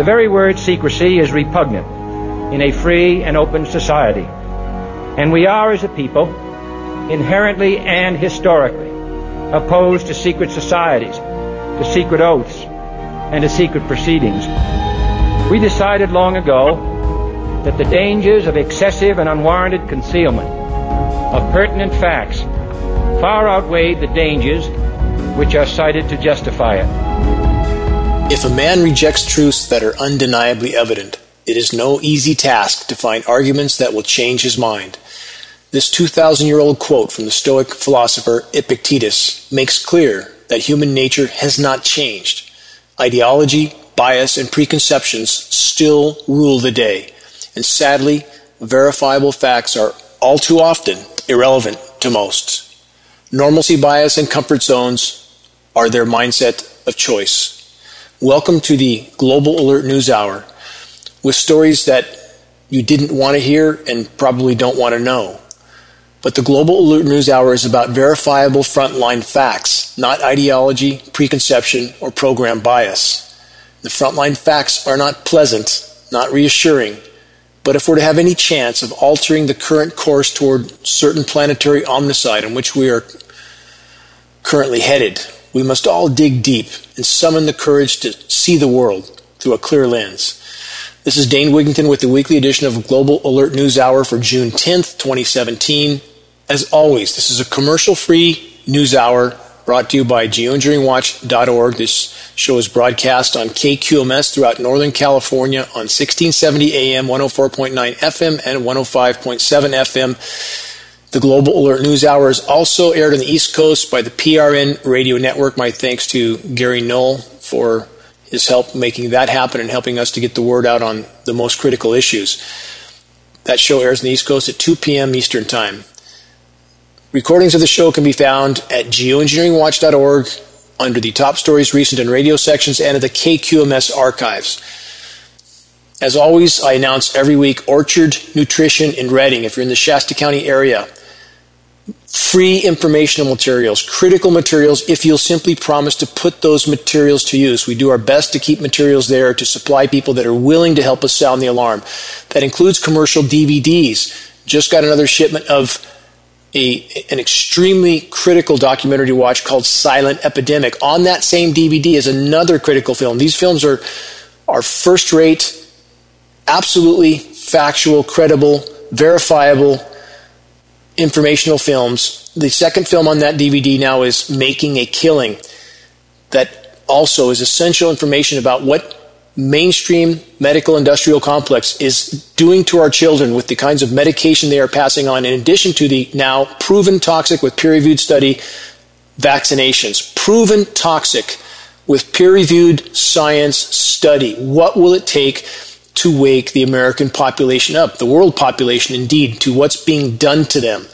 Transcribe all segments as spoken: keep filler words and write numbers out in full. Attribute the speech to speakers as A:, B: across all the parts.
A: very word secrecy is repugnant in a free and open society. And we are, as a people, inherently and historically opposed to secret societies, to secret oaths, and to secret proceedings. We decided long ago that the dangers of excessive and unwarranted concealment of pertinent facts far outweighed the dangers which are cited to justify it.
B: If a man rejects truths that are undeniably evident, it is no easy task to find arguments that will change his mind. This two thousand year old quote from the Stoic philosopher Epictetus makes clear that human nature has not changed. Ideology, bias, and preconceptions still rule the day. And sadly, verifiable facts are all too often irrelevant to most. Normalcy bias and comfort zones are their mindset of choice. Welcome to the Global Alert News Hour, with stories that you didn't want to hear and probably don't want to know. But the Global Alert News Hour is about verifiable frontline facts, not ideology, preconception, or program bias. The frontline facts are not pleasant, not reassuring, but if we're to have any chance of altering the current course toward certain planetary omnicide in which we are currently headed, we must all dig deep and summon the courage to see the world through a clear lens. This is Dane Wigington with the weekly edition of Global Alert News Hour for June tenth, twenty seventeen. As always, this is a commercial-free news hour brought to you by geoengineering watch dot org. This show is broadcast on K Q M S throughout Northern California on sixteen seventy A M, one oh four point nine F M, and one oh five point seven F M. The Global Alert News Hour is also aired on the East Coast by the P R N Radio Network. My thanks to Gary Knoll for his help making that happen and helping us to get the word out on the most critical issues. That show airs on the East Coast at two p.m. Eastern Time. Recordings of the show can be found at geoengineering watch dot org under the Top Stories, Recent, and Radio sections and at the K Q M S archives. As always, I announce every week Orchard Nutrition in Redding. If you're in the Shasta County area, free informational materials, critical materials, if you'll simply promise to put those materials to use. We do our best to keep materials there to supply people that are willing to help us sound the alarm. That includes commercial D V Ds. Just got another shipment of A, an extremely critical documentary to watch called Silent Epidemic. On that same D V D is another critical film. These films are, are first-rate, absolutely factual, credible, verifiable, informational films. The second film on that D V D now is Making a Killing. That also is essential information about what mainstream medical industrial complex is doing to our children with the kinds of medication they are passing on, in addition to the now proven toxic with peer-reviewed study vaccinations. Proven toxic with peer-reviewed science study. What will it take to wake the American population up, the world population indeed, to what's being done to them?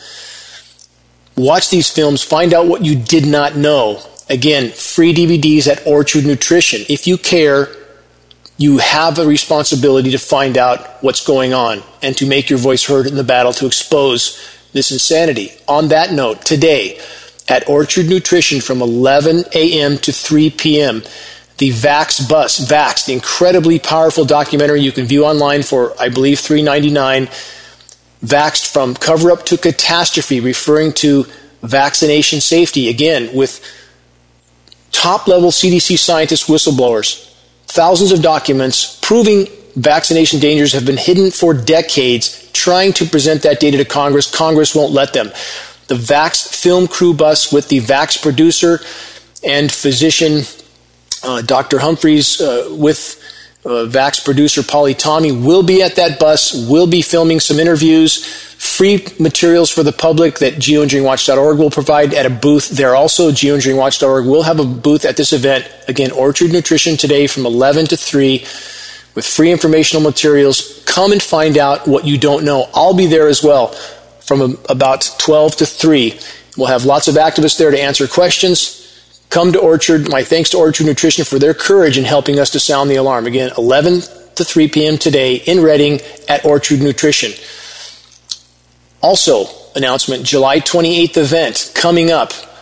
B: Watch these films, find out what you did not know. Again, free D V Ds at Orchard Nutrition. If you care, you have a responsibility to find out what's going on and to make your voice heard in the battle to expose this insanity. On that note, today at Orchard Nutrition from eleven a.m. to three p.m., the Vax Bus, Vax, the incredibly powerful documentary you can view online for, I believe, three dollars and ninety-nine cents, Vaxxed from Cover-Up to Catastrophe, referring to vaccination safety, again, with top-level C D C scientists, whistleblowers. Thousands of documents proving vaccination dangers have been hidden for decades, trying to present that data to Congress. Congress won't let them. The Vax film crew bus with the Vax producer and physician uh, Doctor Humphreys uh, with uh, Vax producer Polly Tommy will be at that bus, will be filming some interviews, free materials for the public that geoengineering watch dot org will provide at a booth there. Also, geoengineering watch dot org will have a booth at this event. Again, Orchard Nutrition today from eleven to three with free informational materials. Come and find out what you don't know. I'll be there as well from about twelve to three. We'll have lots of activists there to answer questions. Come to Orchard. My thanks to Orchard Nutrition for their courage in helping us to sound the alarm. Again, eleven to three p.m. today in Redding at Orchard Nutrition. Also, announcement, July twenty-eighth event coming up.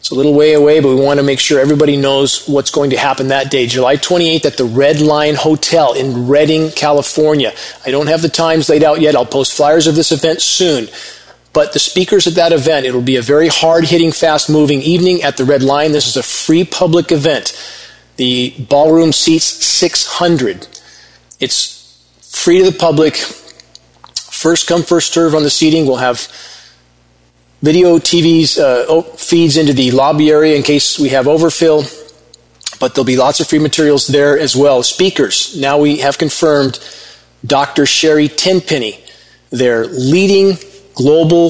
B: It's a little way away, but we want to make sure everybody knows what's going to happen that day. July twenty-eighth at the Red Line Hotel in Redding, California. I don't have the times laid out yet. I'll post flyers of this event soon. But the speakers at that event, it'll be a very hard-hitting, fast-moving evening at the Red Line. This is a free public event. The ballroom seats six hundred. It's free to the public. First come, first serve on the seating. We'll have video T Vs, uh, feeds into the lobby area in case we have overfill. But there'll be lots of free materials there as well. Speakers, now we have confirmed Doctor Sherry Tenpenny, their leading global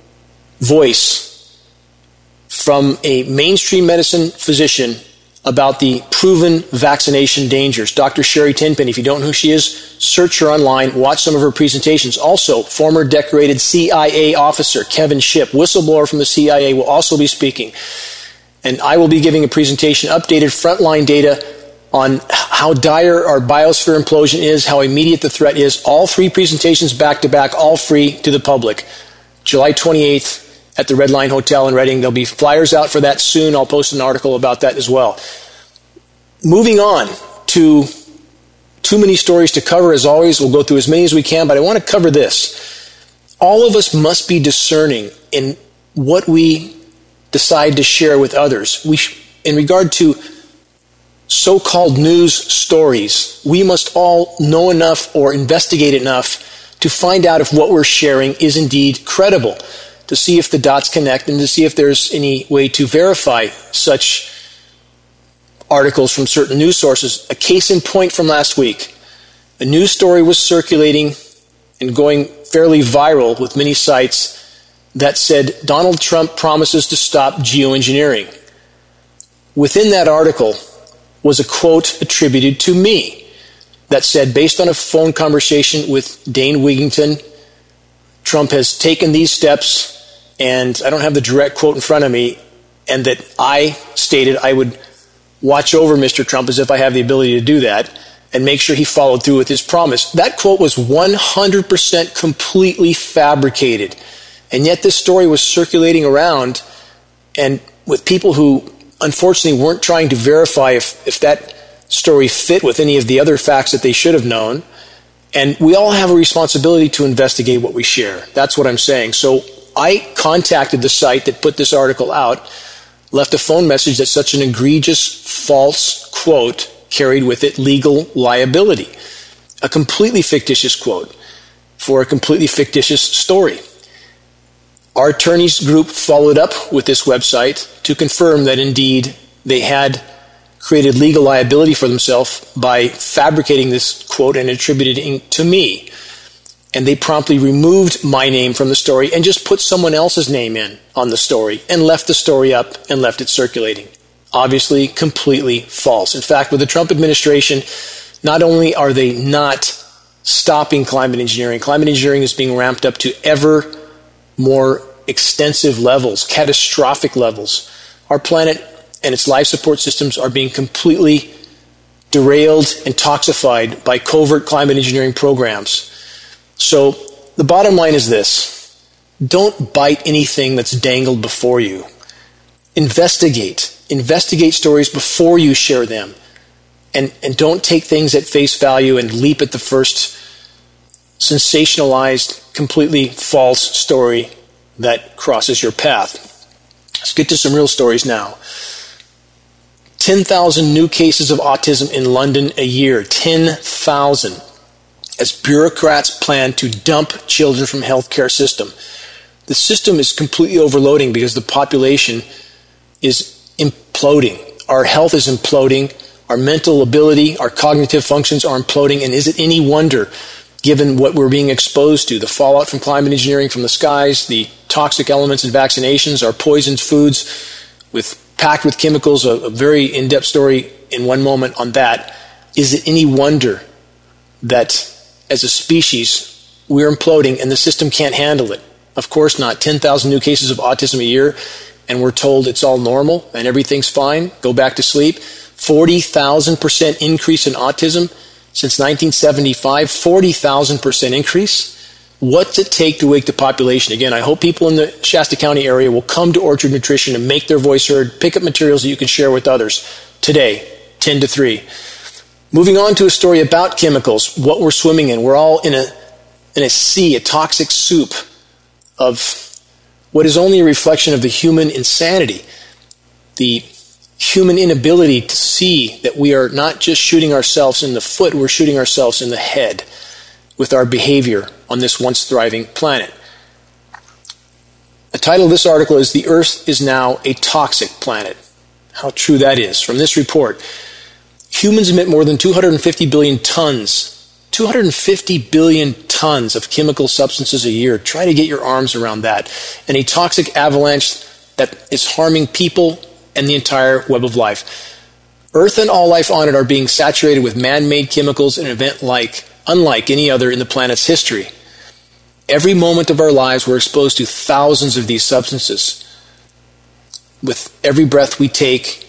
B: voice from a mainstream medicine physician about the proven vaccination dangers. Doctor Sherry Tenpenny, if you don't know who she is, search her online, watch some of her presentations. Also, former decorated C I A officer Kevin Shipp, whistleblower from the C I A, will also be speaking. And I will be giving a presentation, updated frontline data on how dire our biosphere implosion is, how immediate the threat is. All three presentations back to back, all free to the public. July twenty-eighth at the Red Line Hotel in Redding. There'll be flyers out for that soon. I'll post an article about that as well. Moving on to too many stories to cover, as always. We'll go through as many as we can, but I want to cover this. All of us must be discerning in what we decide to share with others. We, sh- in regard to so-called news stories, we must all know enough or investigate enough to find out if what we're sharing is indeed credible, to see if the dots connect and to see if there's any way to verify such articles from certain news sources. A case in point from last week. A news story was circulating and going fairly viral with many sites that said Donald Trump promises to stop geoengineering. Within that article was a quote attributed to me that said, based on a phone conversation with Dane Wigington, Trump has taken these steps, and I don't have the direct quote in front of me, and that I stated I would watch over Mister Trump as if I have the ability to do that and make sure he followed through with his promise. That quote was one hundred percent completely fabricated. And yet this story was circulating around, and with people who unfortunately weren't trying to verify if, if that story fit with any of the other facts that they should have known. And we all have a responsibility to investigate what we share. That's what I'm saying. So I contacted the site that put this article out, left a phone message that such an egregious false quote carried with it legal liability. A completely fictitious quote for a completely fictitious story. Our attorneys group followed up with this website to confirm that indeed they had created legal liability for themselves by fabricating this quote and attributing it to me. And they promptly removed my name from the story and just put someone else's name in on the story and left the story up and left it circulating. Obviously, completely false. In fact, with the Trump administration, not only are they not stopping climate engineering, climate engineering is being ramped up to ever more extensive levels, catastrophic levels. Our planet and its life support systems are being completely derailed and toxified by covert climate engineering programs. So the bottom line is this: don't bite anything that's dangled before you. Investigate. Investigate stories before you share them. And, and don't take things at face value and leap at the first sensationalized, completely false story that crosses your path. Let's get to some real stories now. ten thousand new cases of autism in London a year. ten thousand. As bureaucrats plan to dump children from healthcare system. The system is completely overloading because the population is imploding. Our health is imploding. Our mental ability, our cognitive functions are imploding. And is it any wonder, given what we're being exposed to, the fallout from climate engineering from the skies, the toxic elements in vaccinations, our poisoned foods with packed with chemicals, a, a very in-depth story in one moment on that. Is it any wonder that as a species, we're imploding and the system can't handle it? Of course not. ten thousand new cases of autism a year, and we're told it's all normal and everything's fine. Go back to sleep. forty thousand percent increase in autism since nineteen seventy-five. forty thousand percent increase. What's it take to wake the population? Again, I hope people in the Shasta County area will come to Orchard Nutrition and make their voice heard, pick up materials that you can share with others. Today, ten to three. Moving on to a story about chemicals, what we're swimming in. We're all in a, in a sea, a toxic soup of what is only a reflection of the human insanity, the human inability to see that we are not just shooting ourselves in the foot, we're shooting ourselves in the head with our behavior on this once thriving planet. The title of this article is "The Earth is Now a Toxic Planet." How true that is. From this report, humans emit more than two hundred fifty billion tons, two hundred fifty billion tons of chemical substances a year. Try to get your arms around that. And a toxic avalanche that is harming people and the entire web of life. Earth and all life on it are being saturated with man-made chemicals in an event like unlike any other in the planet's history. Every moment of our lives we're exposed to thousands of these substances. With every breath we take,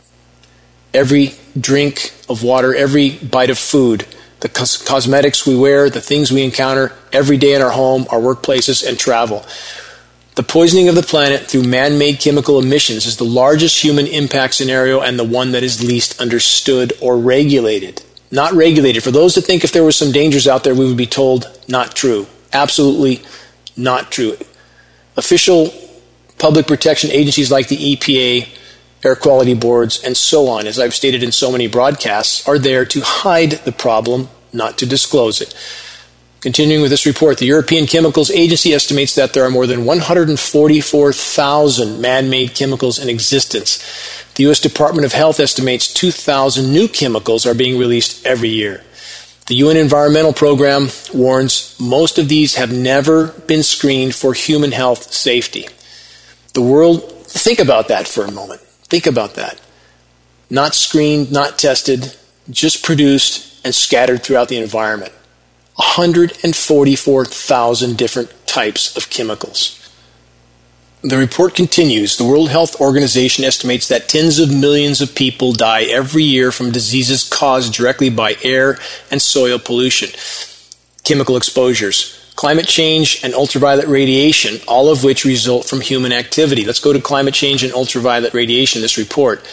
B: every drink of water, every bite of food, the cos- cosmetics we wear, the things we encounter every day in our home, our workplaces, and travel. The poisoning of the planet through man-made chemical emissions is the largest human impact scenario and the one that is least understood or regulated. Not regulated. For those that think if there were some dangers out there, we would be told not true. Absolutely not true. Official public protection agencies like the E P A, air quality boards, and so on, as I've stated in so many broadcasts, are there to hide the problem, not to disclose it. Continuing with this report, the European Chemicals Agency estimates that there are more than one hundred forty-four thousand man-made chemicals in existence. The U S Department of Health estimates two thousand new chemicals are being released every year. The U N Environmental Program warns most of these have never been screened for human health safety. The world, think about that for a moment. Think about that. Not screened, not tested, just produced and scattered throughout the environment. one hundred forty-four thousand different types of chemicals. The report continues. The World Health Organization estimates that tens of millions of people die every year from diseases caused directly by air and soil pollution, chemical exposures, climate change, and ultraviolet radiation, all of which result from human activity. Let's go to climate change and ultraviolet radiation, this report.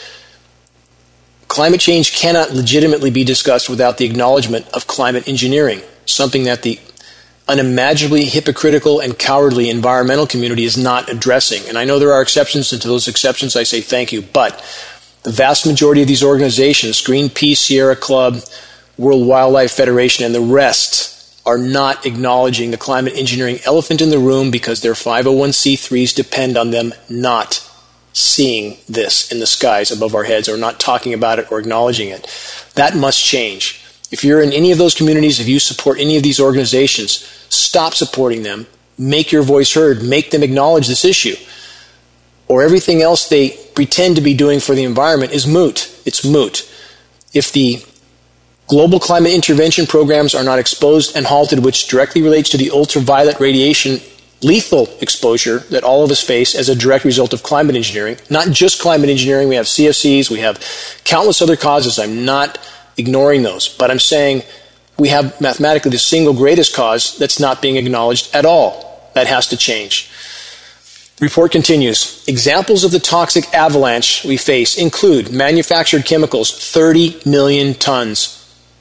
B: Climate change cannot legitimately be discussed without the acknowledgement of climate engineering, something that the unimaginably hypocritical and cowardly environmental community is not addressing. And I know there are exceptions, and to those exceptions I say thank you, but the vast majority of these organizations, Greenpeace, Sierra Club, World Wildlife Federation, and the rest, are not acknowledging the climate engineering elephant in the room because their five oh one c threes depend on them not seeing this in the skies above our heads, or not talking about it or acknowledging it. That must change. If you're in any of those communities, if you support any of these organizations, stop supporting them, make your voice heard, make them acknowledge this issue. Or everything else they pretend to be doing for the environment is moot. It's moot. If the global climate intervention programs are not exposed and halted, which directly relates to the ultraviolet radiation lethal exposure that all of us face as a direct result of climate engineering, not just climate engineering, we have C F Cs, we have countless other causes. I'm not ignoring those, but I'm saying we have mathematically the single greatest cause that's not being acknowledged at all. That has to change. The report continues. Examples of the toxic avalanche we face include manufactured chemicals, thirty million tons.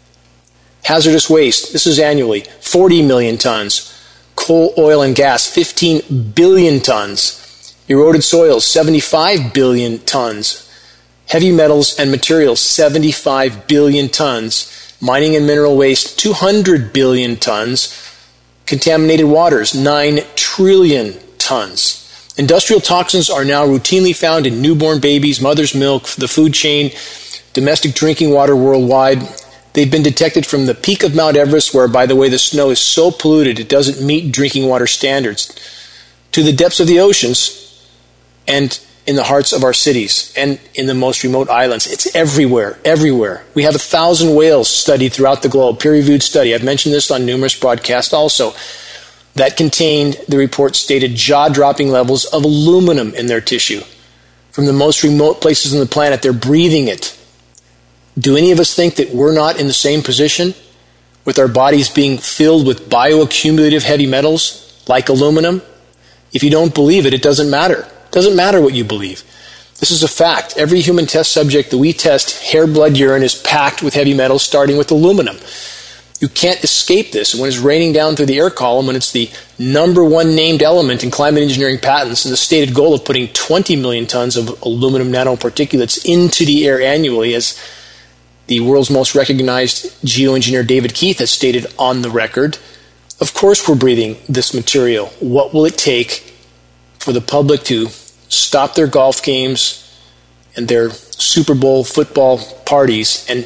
B: Hazardous waste, this is annually, forty million tons. Coal, oil, and gas, fifteen billion tons. Eroded soils, seventy-five billion tons. Heavy metals and materials, seventy-five billion tons. Mining and mineral waste, two hundred billion tons. Contaminated waters, nine trillion tons. Industrial toxins are now routinely found in newborn babies, mother's milk, the food chain, domestic drinking water worldwide. They've been detected from the peak of Mount Everest, where, by the way, the snow is so polluted it doesn't meet drinking water standards, to the depths of the oceans and in the hearts of our cities and in the most remote islands. It's everywhere, everywhere. We have a thousand whales studied throughout the globe, peer-reviewed study. I've mentioned this on numerous broadcasts also, that contained, the report stated, jaw-dropping levels of aluminum in their tissue. From the most remote places on the planet, they're breathing it. Do any of us think that we're not in the same position? with our bodies being filled with bioaccumulative heavy metals like aluminum? If you don't believe it, it doesn't matter. It doesn't matter what you believe. This is a fact. Every human test subject that we test, hair, blood, urine, is packed with heavy metals, starting with aluminum. You can't escape this. When it's raining down through the air column, when it's the number one named element in climate engineering patents, and the stated goal of putting twenty million tons of aluminum nanoparticulates into the air annually, as the world's most recognized geoengineer David Keith has stated on the record, of course we're breathing this material. What will it take for the public to stop their golf games and their Super Bowl football parties and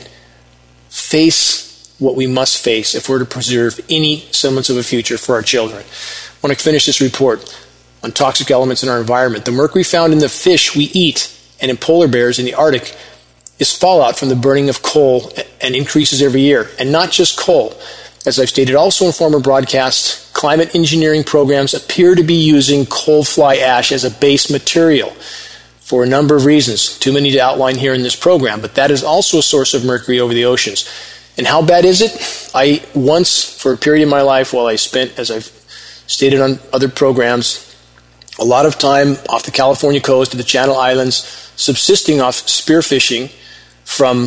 B: face what we must face if we're to preserve any semblance of a future for our children? I want to finish this report on toxic elements in our environment. The mercury found in the fish we eat and in polar bears in the Arctic is fallout from the burning of coal and increases every year. And not just coal. As I've stated also in former broadcasts, climate engineering programs appear to be using coal fly ash as a base material for a number of reasons. Too many to outline here in this program, but that is also a source of mercury over the oceans. And how bad is it? I once, for a period of my life, while I spent, as I've stated on other programs, a lot of time off the California coast to the Channel Islands, subsisting off spearfishing from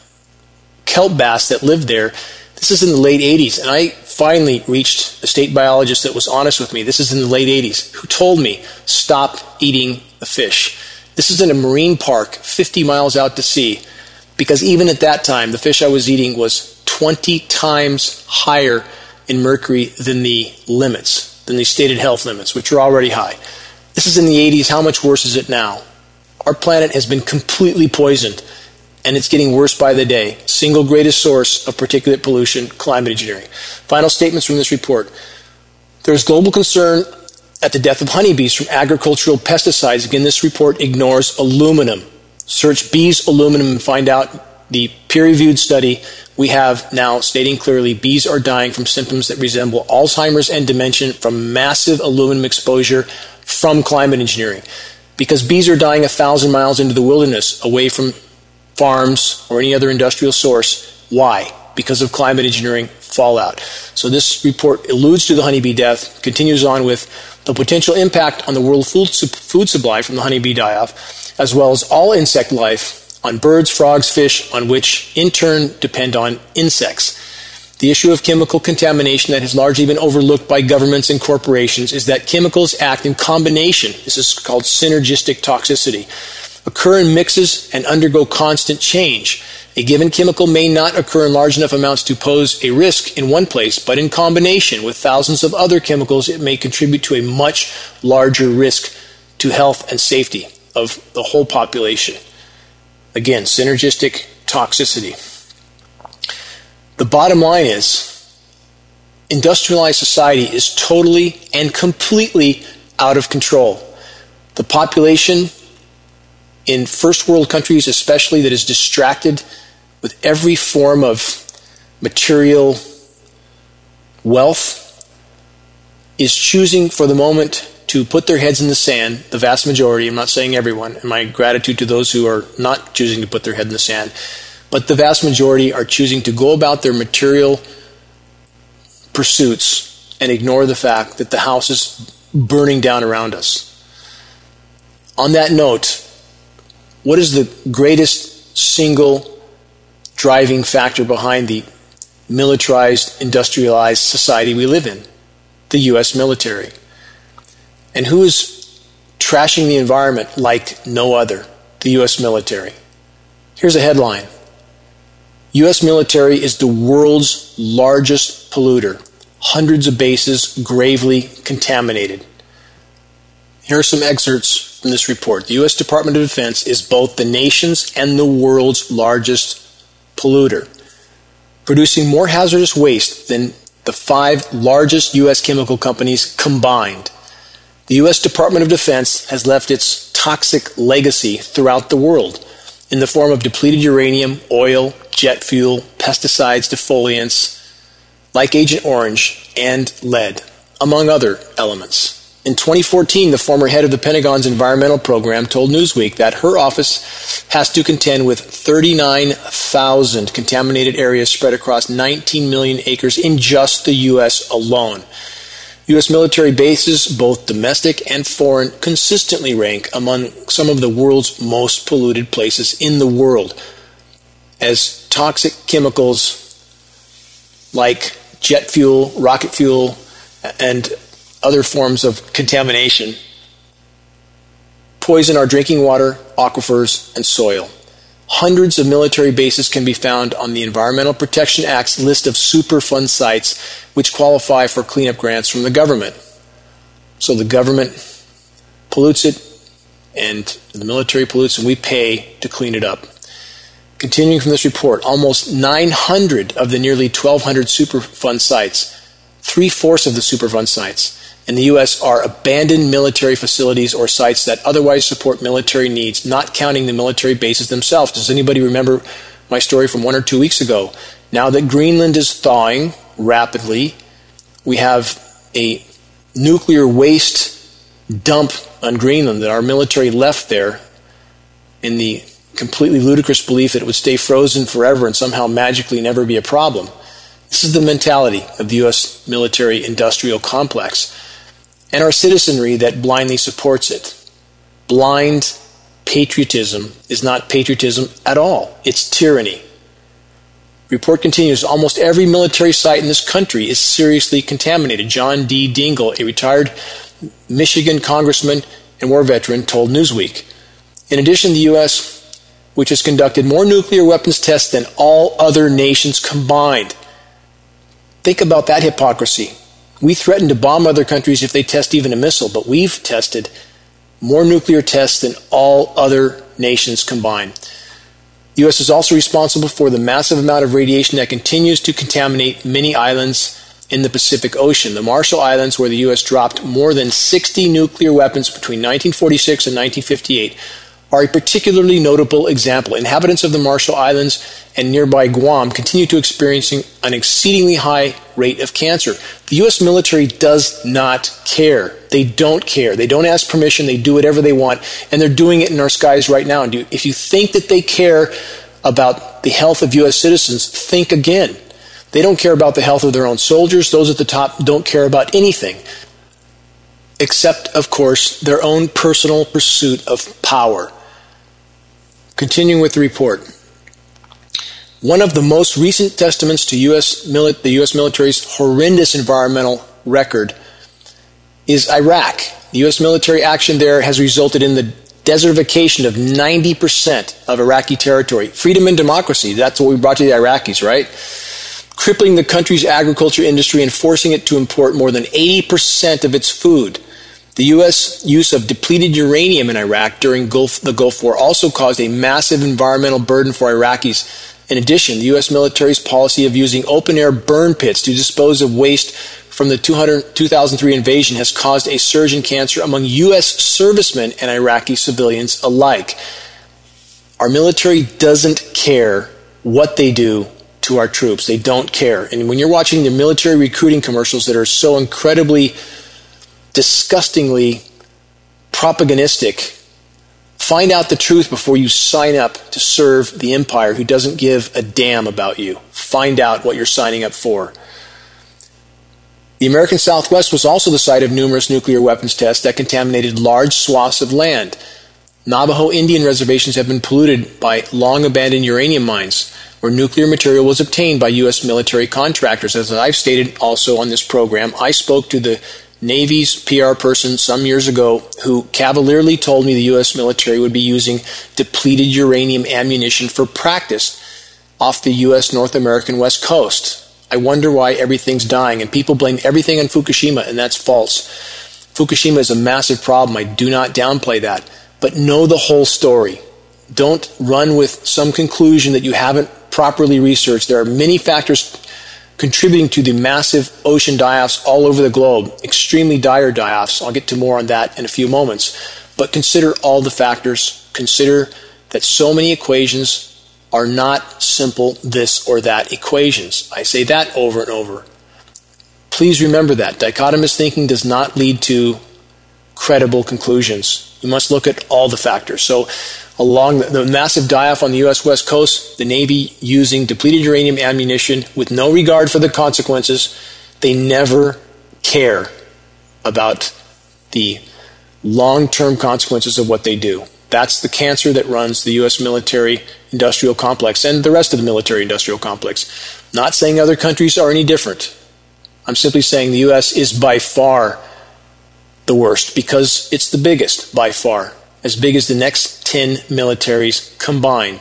B: kelp bass that lived there. This is in the late eighties, and I finally reached a state biologist that was honest with me. This is in the late eighties, who told me, stop eating the fish. This is in a marine park fifty miles out to sea, because even at that time, the fish I was eating was twenty times higher in mercury than the limits, than the stated health limits, which are already high. This is in the eighties. How much worse is it now? Our planet has been completely poisoned, and it's getting worse by the day. Single greatest source of particulate pollution, climate engineering. Final statements from this report. There is global concern at the death of honeybees from agricultural pesticides. Again, this report ignores aluminum. Search bees aluminum and find out the peer-reviewed study we have now stating clearly bees are dying from symptoms that resemble Alzheimer's and dementia from massive aluminum exposure from climate engineering. Because bees are dying a thousand miles into the wilderness away from farms or any other industrial source. Why? Because of climate engineering fallout. So this report alludes to the honeybee death, continues on with the potential impact on the world food, food supply from the honeybee die-off, as well as all insect life on birds, frogs, fish, on which in turn depend on insects. The issue of chemical contamination that has largely been overlooked by governments and corporations is that chemicals act in combination. This is called synergistic toxicity. Occur in mixes and undergo constant change. A given chemical may not occur in large enough amounts to pose a risk in one place, but in combination with thousands of other chemicals, it may contribute to a much larger risk to health and safety of the whole population. Again, synergistic toxicity. The bottom line is, industrialized society is totally and completely out of control. The population in first world countries especially that is distracted with every form of material wealth is choosing for the moment to put their heads in the sand, the vast majority, I'm not saying everyone, and my gratitude to those who are not choosing to put their head in the sand, but the vast majority are choosing to go about their material pursuits and ignore the fact that the house is burning down around us. On that note, what is the greatest single driving factor behind the militarized, industrialized society we live in? The U S military. And who is trashing the environment like no other? The U S military. Here's a headline. U S military is the world's largest polluter. Hundreds of bases gravely contaminated. Here are some excerpts from this report. The U S Department of Defense is both the nation's and the world's largest polluter, producing more hazardous waste than the five largest U S chemical companies combined. The U S Department of Defense has left its toxic legacy throughout the world in the form of depleted uranium, oil, jet fuel, pesticides, defoliants, like Agent Orange, and lead, among other elements. In twenty fourteen, the former head of the Pentagon's environmental program told Newsweek that her office has to contend with thirty-nine thousand contaminated areas spread across nineteen million acres in just the U S alone. U S military bases, both domestic and foreign, consistently rank among some of the world's most polluted places in the world, as toxic chemicals like jet fuel, rocket fuel, and other forms of contamination poison our drinking water, aquifers, and soil. Hundreds of military bases can be found on the Environmental Protection Act's list of Superfund sites which qualify for cleanup grants from the government. So the government pollutes it, and the military pollutes, and we pay to clean it up. Continuing from this report, almost nine hundred of the nearly twelve hundred Superfund sites, three-fourths of the Superfund sites in the U S are abandoned military facilities or sites that otherwise support military needs, not counting the military bases themselves. Does anybody remember my story from one or two weeks ago? Now that Greenland is thawing rapidly, we have a nuclear waste dump on Greenland that our military left there in the completely ludicrous belief that it would stay frozen forever and somehow magically never be a problem. This is the mentality of the U S military-industrial complex and our citizenry that blindly supports it. Blind patriotism is not patriotism at all. It's tyranny. Report continues, almost every military site in this country is seriously contaminated. John D. Dingell, a retired Michigan congressman and war veteran, told Newsweek. In addition, the U S, which has conducted more nuclear weapons tests than all other nations combined. Think about that hypocrisy. We threaten to bomb other countries if they test even a missile, but we've tested more nuclear tests than all other nations combined. The U S is also responsible for the massive amount of radiation that continues to contaminate many islands in the Pacific Ocean. The Marshall Islands, where the U S dropped more than sixty nuclear weapons between nineteen forty-six and nineteen fifty-eight, are a particularly notable example. Inhabitants of the Marshall Islands and nearby Guam continue to experience an exceedingly high rate of cancer. The U S military does not care. They don't care. They don't ask permission. They do whatever they want, and they're doing it in our skies right now. And if you think that they care about the health of U S citizens, think again. They don't care about the health of their own soldiers. Those at the top don't care about anything, except, of course, their own personal pursuit of power. Continuing with the report. One of the most recent testaments to U S mili- the U S military's horrendous environmental record is Iraq. The U S military action there has resulted in the desertification of ninety percent of Iraqi territory. Freedom and democracy, that's what we brought to the Iraqis, right? Crippling the country's agriculture industry and forcing it to import more than eighty percent of its food. The U S use of depleted uranium in Iraq during Gulf, the Gulf War also caused a massive environmental burden for Iraqis. In addition, the U S military's policy of using open-air burn pits to dispose of waste from the two thousand three invasion has caused a surge in cancer among U S servicemen and Iraqi civilians alike. Our military doesn't care what they do to our troops. They don't care. And when you're watching the military recruiting commercials that are so incredibly disgustingly propagandistic, find out the truth before you sign up to serve the empire who doesn't give a damn about you. Find out what you're signing up for. The American Southwest was also the site of numerous nuclear weapons tests that contaminated large swaths of land. Navajo Indian reservations have been polluted by long-abandoned uranium mines, where nuclear material was obtained by U S military contractors. As I've stated also on this program, I spoke to the Navy's P R person some years ago who cavalierly told me the U S military would be using depleted uranium ammunition for practice off the U S North American West Coast. I wonder why everything's dying, and people blame everything on Fukushima, and that's false. Fukushima is a massive problem. I do not downplay that. But know the whole story. Don't run with some conclusion that you haven't properly researched. There are many factors contributing to the massive ocean die-offs all over the globe, extremely dire die-offs. I'll get to more on that in a few moments. But consider all the factors. Consider that so many equations are not simple this or that equations. I say that over and over. Please remember that. Dichotomous thinking does not lead to credible conclusions. You must look at all the factors. So along the, the massive die-off on the U S West Coast, the Navy using depleted uranium ammunition with no regard for the consequences, they never care about the long-term consequences of what they do. That's the cancer that runs the U S military-industrial complex and the rest of the military-industrial complex. Not saying other countries are any different. I'm simply saying the U S is by far the worst because it's the biggest by far, as big as the next ten militaries combined.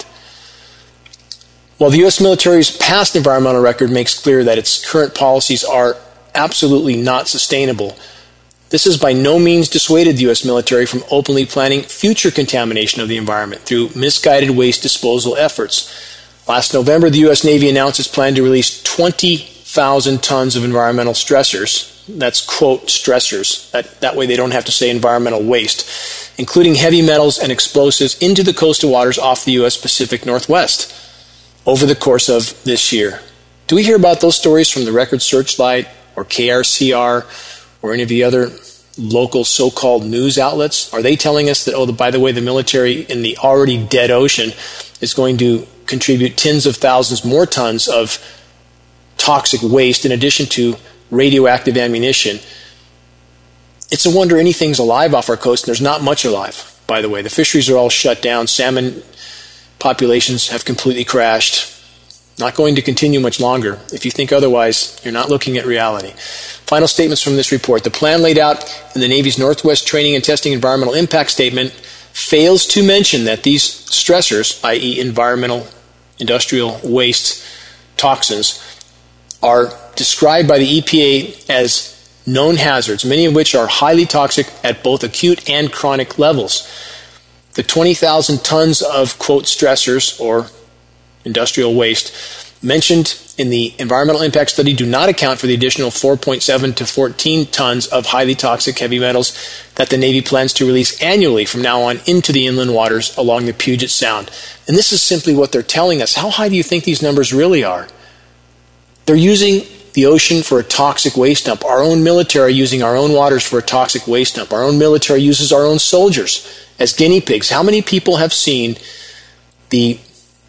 B: While the U S military's past environmental record makes clear that its current policies are absolutely not sustainable, this has by no means dissuaded the U S military from openly planning future contamination of the environment through misguided waste disposal efforts. Last November, the U S Navy announced its plan to release twenty thousand tons of environmental stressors. That's, quote, stressors. That, that way they don't have to say environmental waste, including heavy metals and explosives, into the coastal waters off the U S Pacific Northwest over the course of this year. Do we hear about those stories from the Record Searchlight or K R C R or any of the other local so-called news outlets? Are they telling us that, oh, by the way, the military in the already dead ocean is going to contribute tens of thousands more tons of toxic waste in addition to radioactive ammunition? It's a wonder anything's alive off our coast, and there's not much alive, by the way. The fisheries are all shut down. Salmon populations have completely crashed. Not going to continue much longer. If you think otherwise, you're not looking at reality. Final statements from this report. The plan laid out in the Navy's Northwest Training and Testing Environmental Impact Statement fails to mention that these stressors, that is environmental, industrial waste, toxins, are described by the E P A as known hazards, many of which are highly toxic at both acute and chronic levels. The twenty thousand tons of, quote, stressors or industrial waste mentioned in the environmental impact study do not account for the additional four point seven to fourteen tons of highly toxic heavy metals that the Navy plans to release annually from now on into the inland waters along the Puget Sound. And this is simply what they're telling us. How high do you think these numbers really are? They're using the ocean for a toxic waste dump. Our own military using our own waters for a toxic waste dump. Our own military uses our own soldiers as guinea pigs. How many people have seen the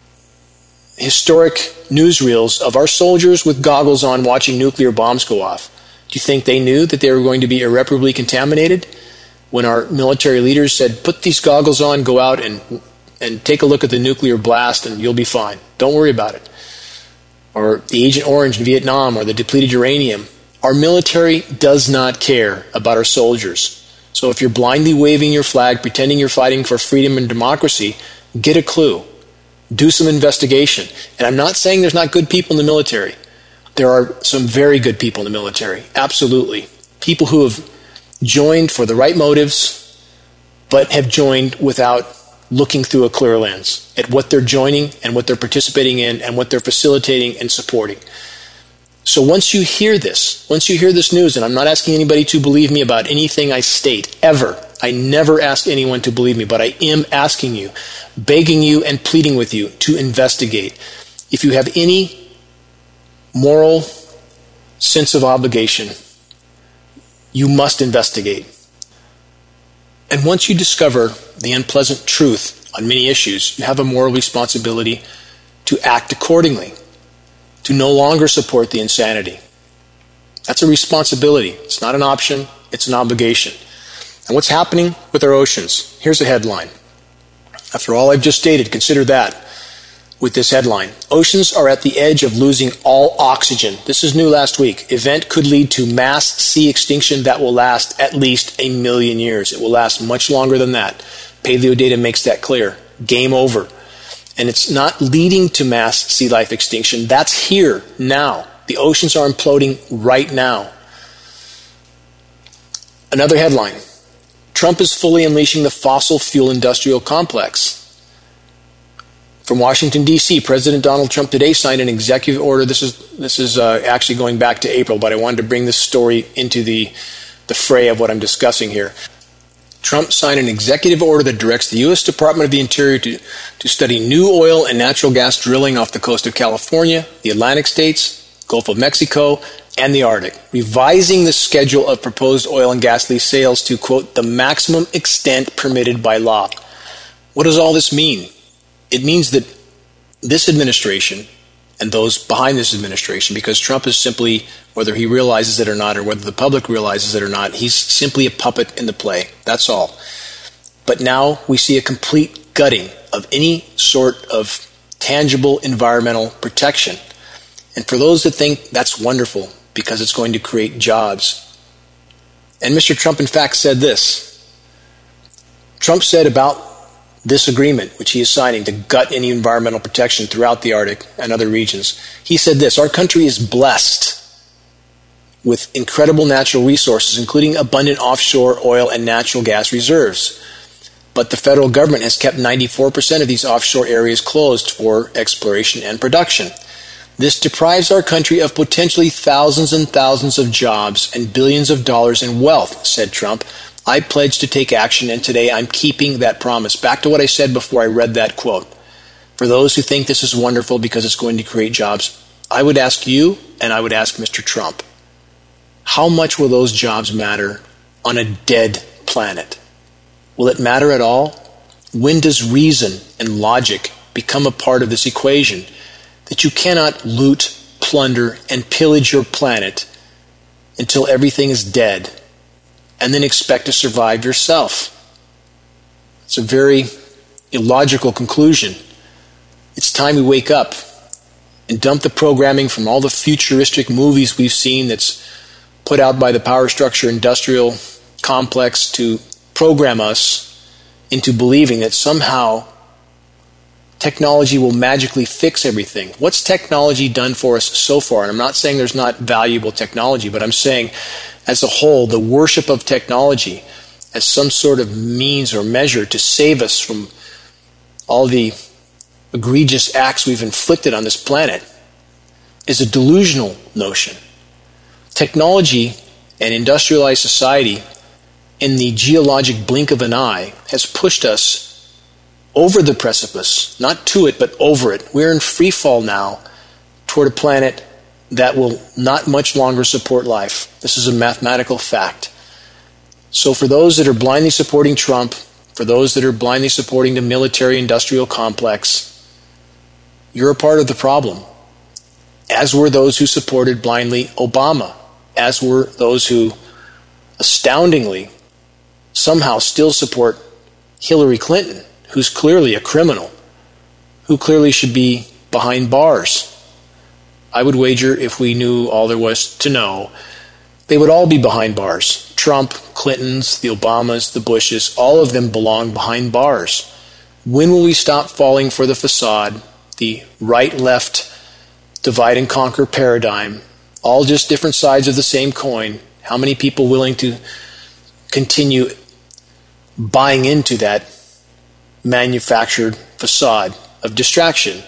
B: historic newsreels of our soldiers with goggles on watching nuclear bombs go off? Do you think they knew that they were going to be irreparably contaminated when our military leaders said, put these goggles on, go out and, and take a look at the nuclear blast and you'll be fine. Don't worry about it. Or the Agent Orange in Vietnam, or the depleted uranium. Our military does not care about our soldiers. So if you're blindly waving your flag, pretending you're fighting for freedom and democracy, get a clue. Do some investigation. And I'm not saying there's not good people in the military. There are some very good people in the military. Absolutely. People who have joined for the right motives, but have joined without looking through a clear lens at what they're joining and what they're participating in and what they're facilitating and supporting. So once you hear this, once you hear this news, and I'm not asking anybody to believe me about anything I state, ever. I never ask anyone to believe me, but I am asking you, begging you and pleading with you to investigate. If you have any moral sense of obligation, you must investigate. And once you discover the unpleasant truth on many issues, you have a moral responsibility to act accordingly, to no longer support the insanity. That's a responsibility. It's not an option, it's an obligation. And what's happening with our oceans? Here's a headline. After all I've just stated, consider that with this headline. Oceans are at the edge of losing all oxygen. This is new last week. Event could lead to mass sea extinction that will last at least a million years. It will last much longer than that. Paleo data makes that clear. Game over. And it's not leading to mass sea life extinction. That's here now. The oceans are imploding right now. Another headline. Trump is fully unleashing the fossil fuel industrial complex. From Washington, D C, President Donald Trump today signed an executive order. This is this is uh, actually going back to April, but I wanted to bring this story into the, the fray of what I'm discussing here. Trump signed an executive order that directs the U S Department of the Interior to, to study new oil and natural gas drilling off the coast of California, the Atlantic states, Gulf of Mexico, and the Arctic, revising the schedule of proposed oil and gas lease sales to, quote, the maximum extent permitted by law. What does all this mean? It means that this administration and those behind this administration, because Trump is simply, whether he realizes it or not, or whether the public realizes it or not, he's simply a puppet in the play. That's all. But now we see a complete gutting of any sort of tangible environmental protection. And for those that think that's wonderful because it's going to create jobs, and Mister Trump in fact said this. Trump said about this agreement, which he is signing to gut any environmental protection throughout the Arctic and other regions, he said this: our country is blessed with incredible natural resources, including abundant offshore oil and natural gas reserves. But the federal government has kept ninety-four percent of these offshore areas closed for exploration and production. This deprives our country of potentially thousands and thousands of jobs and billions of dollars in wealth, said Trump. I pledged to take action, and today I'm keeping that promise. Back to what I said before I read that quote. For those who think this is wonderful because it's going to create jobs, I would ask you, and I would ask Mister Trump, how much will those jobs matter on a dead planet? Will it matter at all? When does reason and logic become a part of this equation? That you cannot loot, plunder, and pillage your planet until everything is dead, and then expect to survive yourself. It's a very illogical conclusion. It's time we wake up and dump the programming from all the futuristic movies we've seen that's put out by the power structure industrial complex to program us into believing that somehow technology will magically fix everything. What's technology done for us so far? And I'm not saying there's not valuable technology, but I'm saying as a whole, the worship of technology as some sort of means or measure to save us from all the egregious acts we've inflicted on this planet is a delusional notion. Technology and industrialized society, in the geologic blink of an eye, has pushed us over the precipice, not to it, but over it. We're in free fall now toward a planet that will not much longer support life. This is a mathematical fact. So for those that are blindly supporting Trump, for those that are blindly supporting the military-industrial complex, you're a part of the problem, as were those who supported blindly Obama, as were those who astoundingly somehow still support Hillary Clinton, who's clearly a criminal, who clearly should be behind bars. I would wager if we knew all there was to know, they would all be behind bars. Trump, Clintons, the Obamas, the Bushes, all of them belong behind bars. When will we stop falling for the facade, the right-left divide-and-conquer paradigm, all just different sides of the same coin? How many people willing to continue buying into that manufactured facade of distraction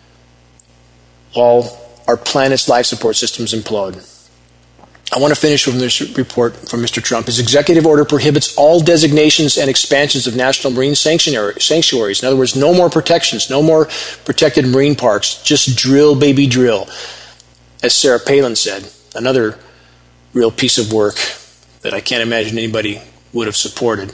B: while our planet's life support systems implode? I want to finish with this report from Mister Trump. His executive order prohibits all designations and expansions of national marine sanctuaries. In other words, no more protections, no more protected marine parks. Just drill, baby, drill. As Sarah Palin said, another real piece of work that I can't imagine anybody would have supported.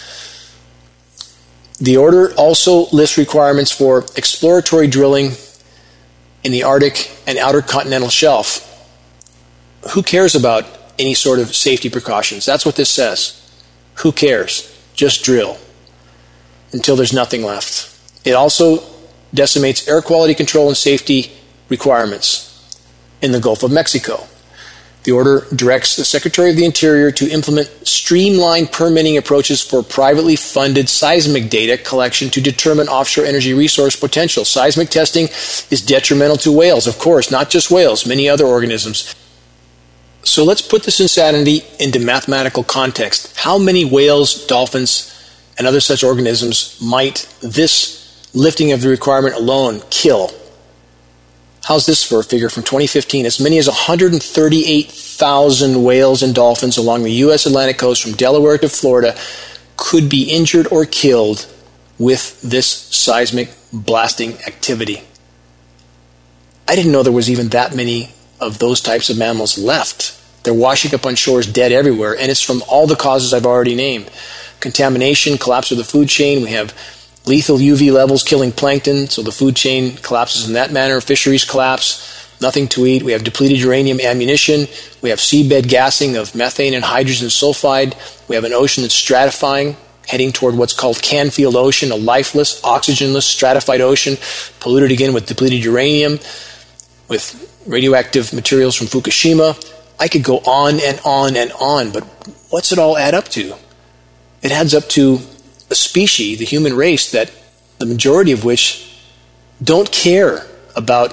B: The order also lists requirements for exploratory drilling in the Arctic and outer continental shelf. Who cares about any sort of safety precautions? That's what this says. Who cares? Just drill until there's nothing left. It also decimates air quality control and safety requirements in the Gulf of Mexico. The order directs the Secretary of the Interior to implement streamlined permitting approaches for privately funded seismic data collection to determine offshore energy resource potential. Seismic testing is detrimental to whales, of course, not just whales, many other organisms. So let's put this insanity into mathematical context. How many whales, dolphins, and other such organisms might this lifting of the requirement alone kill? How's this for a figure from twenty fifteen? As many as one hundred thirty-eight thousand whales and dolphins along the U S Atlantic coast from Delaware to Florida could be injured or killed with this seismic blasting activity. I didn't know there was even that many of those types of mammals left. They're washing up on shores dead everywhere, and it's from all the causes I've already named. Contamination, collapse of the food chain. We have lethal U V levels killing plankton, so the food chain collapses in that manner. Fisheries collapse, nothing to eat. We have depleted uranium ammunition. We have seabed gassing of methane and hydrogen sulfide. We have an ocean that's stratifying, heading toward what's called Canfield Ocean, a lifeless, oxygenless, stratified ocean, polluted again with depleted uranium, with radioactive materials from Fukushima. I could go on and on and on, but what's it all add up to? It adds up to a species, the human race, that the majority of which don't care about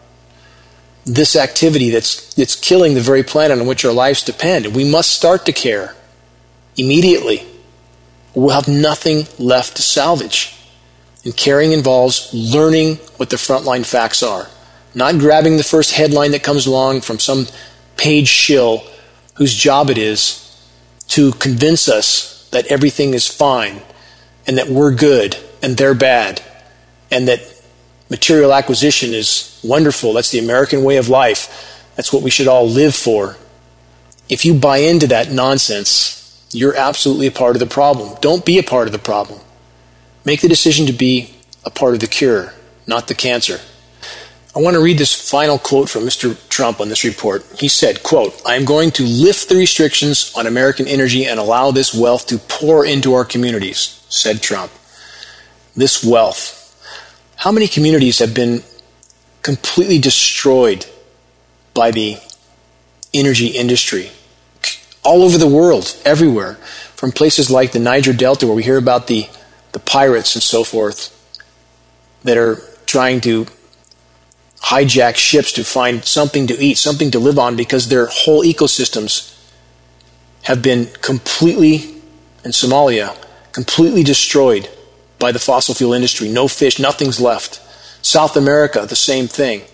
B: this activity that's, that's killing the very planet on which our lives depend. And we must start to care immediately. We'll have nothing left to salvage. And caring involves learning what the frontline facts are, not grabbing the first headline that comes along from some page shill whose job it is to convince us that everything is fine and that we're good and they're bad and that material acquisition is wonderful. That's the American way of life. That's what we should all live for. If you buy into that nonsense, you're absolutely a part of the problem. Don't be a part of the problem. Make the decision to be a part of the cure, not the cancer. I want to read this final quote from Mister Trump on this report. He said, quote, "I am going to lift the restrictions on American energy and allow this wealth to pour into our communities," said Trump. This wealth. How many communities have been completely destroyed by the energy industry? All over the world, everywhere. From places like the Niger Delta, where we hear about the, the pirates and so forth that are trying to hijack ships to find something to eat, something to live on, because their whole ecosystems have been completely, in Somalia, completely destroyed by the fossil fuel industry. No fish, nothing's left. South America, the same thing.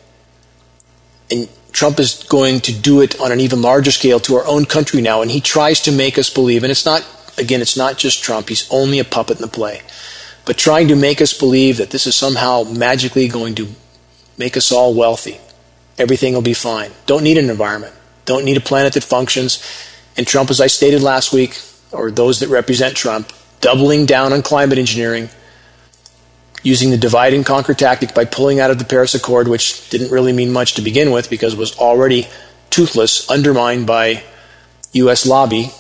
B: And Trump is going to do it on an even larger scale to our own country now, and he tries to make us believe, and it's not, again, it's not just Trump, he's only a puppet in the play, but trying to make us believe that this is somehow magically going to make us all wealthy. Everything will be fine. Don't need an environment. Don't need a planet that functions. And Trump, as I stated last week, or those that represent Trump, doubling down on climate engineering, using the divide and conquer tactic by pulling out of the Paris Accord, which didn't really mean much to begin with because it was already toothless, undermined by U S lobby,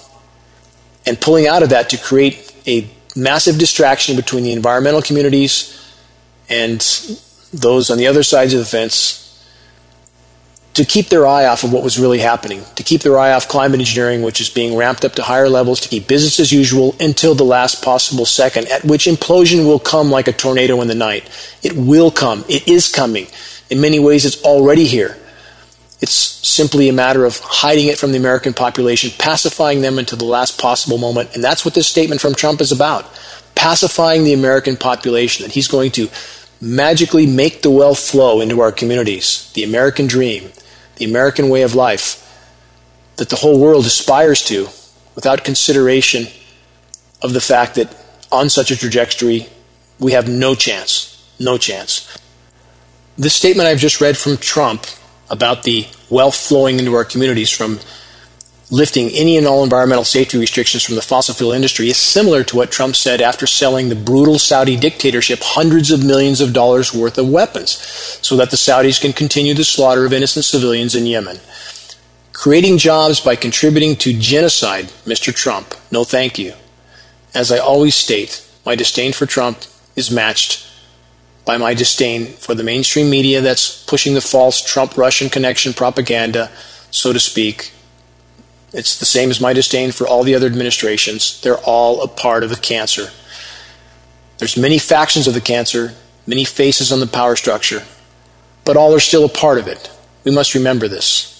B: and pulling out of that to create a massive distraction between the environmental communities and those on the other sides of the fence, to keep their eye off of what was really happening, to keep their eye off climate engineering, which is being ramped up to higher levels, to keep business as usual until the last possible second, at which implosion will come like a tornado in the night. It will come. It is coming. In many ways, it's already here. It's simply a matter of hiding it from the American population, pacifying them until the last possible moment, and that's what this statement from Trump is about. Pacifying the American population, that he's going to magically make the wealth flow into our communities, the American dream, the American way of life that the whole world aspires to, without consideration of the fact that on such a trajectory we have no chance, no chance. This statement I've just read from Trump about the wealth flowing into our communities from lifting any and all environmental safety restrictions from the fossil fuel industry is similar to what Trump said after selling the brutal Saudi dictatorship hundreds of millions of dollars worth of weapons so that the Saudis can continue the slaughter of innocent civilians in Yemen. Creating jobs by contributing to genocide, Mister Trump, no thank you. As I always state, my disdain for Trump is matched by my disdain for the mainstream media that's pushing the false Trump-Russian connection propaganda, so to speak. It's the same as my disdain for all the other administrations. They're all a part of the cancer. There's many factions of the cancer, many faces on the power structure, but all are still a part of it. We must remember this.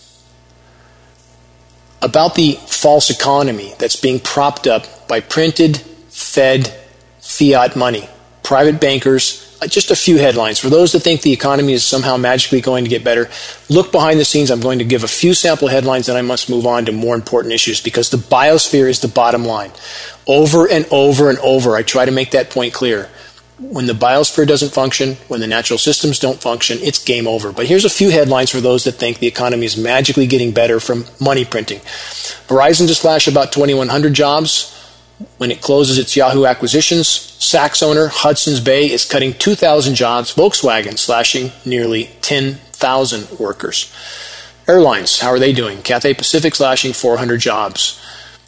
B: About the false economy that's being propped up by printed, fed, fiat money, private bankers. Just a few headlines. For those that think the economy is somehow magically going to get better, look behind the scenes. I'm going to give a few sample headlines, and I must move on to more important issues because the biosphere is the bottom line. Over and over and over, I try to make that point clear. When the biosphere doesn't function, when the natural systems don't function, it's game over. But here's a few headlines for those that think the economy is magically getting better from money printing. Verizon to slash about twenty-one hundred jobs when it closes its Yahoo acquisitions. Saks owner Hudson's Bay is cutting two thousand jobs. Volkswagen slashing nearly ten thousand workers. Airlines, how are they doing? Cathay Pacific slashing four hundred jobs.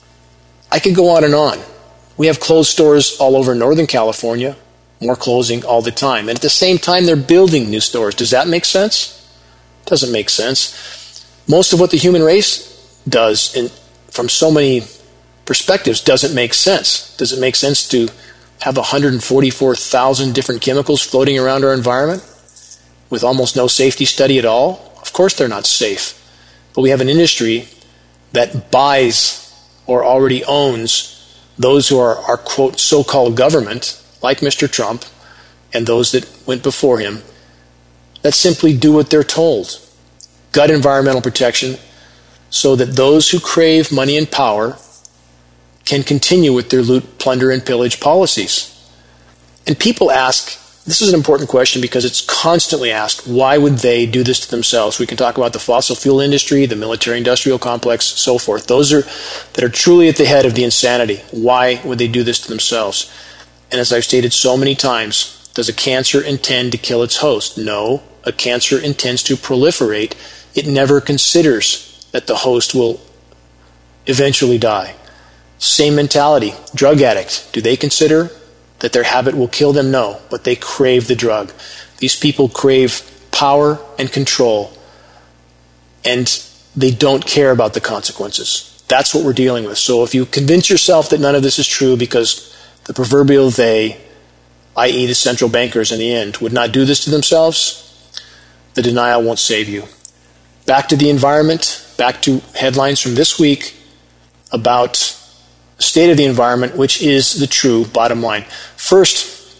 B: I could go on and on. We have closed stores all over Northern California. More closing all the time. And at the same time, they're building new stores. Does that make sense? Doesn't make sense. Most of what the human race does in, from so many perspectives doesn't make sense. Does it make sense to have one hundred forty-four thousand different chemicals floating around our environment with almost no safety study at all? Of course they're not safe. But we have an industry that buys or already owns those who are our, quote, so-called government, like Mister Trump and those that went before him, that simply do what they're told. Gut environmental protection so that those who crave money and power can continue with their loot, plunder, and pillage policies. And people ask, this is an important question because it's constantly asked, why would they do this to themselves? We can talk about the fossil fuel industry, the military-industrial complex, so forth. Those are that are truly at the head of the insanity. Why would they do this to themselves? And as I've stated so many times, does a cancer intend to kill its host? No, a cancer intends to proliferate. It never considers that the host will eventually die. Same mentality. Drug addict. Do they consider that their habit will kill them? No, but they crave the drug. These people crave power and control, and they don't care about the consequences. That's what we're dealing with. So if you convince yourself that none of this is true because the proverbial they, that is the central bankers in the end, would not do this to themselves, the denial won't save you. Back to the environment, back to headlines from this week about the state of the environment, which is the true bottom line. First,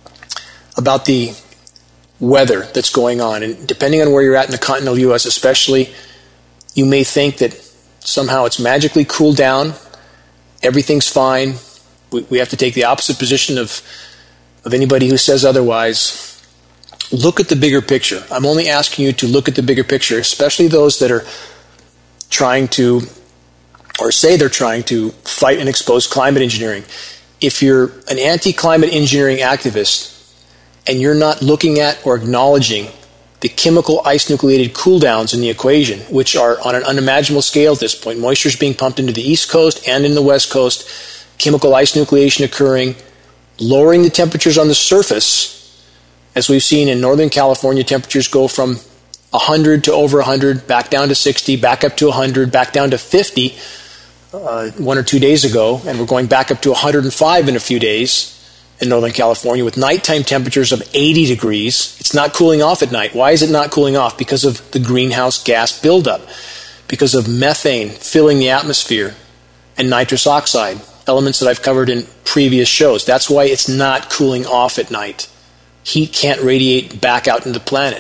B: about the weather that's going on. And depending on where you're at in the continental U S especially, you may think that somehow it's magically cooled down, everything's fine. We, we have to take the opposite position of, of anybody who says otherwise. Look at the bigger picture. I'm only asking you to look at the bigger picture, especially those that are trying to, or say they're trying to fight and expose climate engineering. If you're an anti-climate engineering activist and you're not looking at or acknowledging the chemical ice nucleated cooldowns in the equation, which are on an unimaginable scale at this point, moisture is being pumped into the East Coast and in the West Coast, chemical ice nucleation occurring, lowering the temperatures on the surface. As we've seen in Northern California, temperatures go from one hundred to over one hundred, back down to sixty, back up to one hundred, back down to fifty uh, one or two days ago, and we're going back up to one hundred five in a few days in Northern California with nighttime temperatures of eighty degrees. It's not cooling off at night. Why is it not cooling off? Because of the greenhouse gas buildup, because of methane filling the atmosphere and nitrous oxide, elements that I've covered in previous shows. That's why it's not cooling off at night. Heat can't radiate back out into the planet.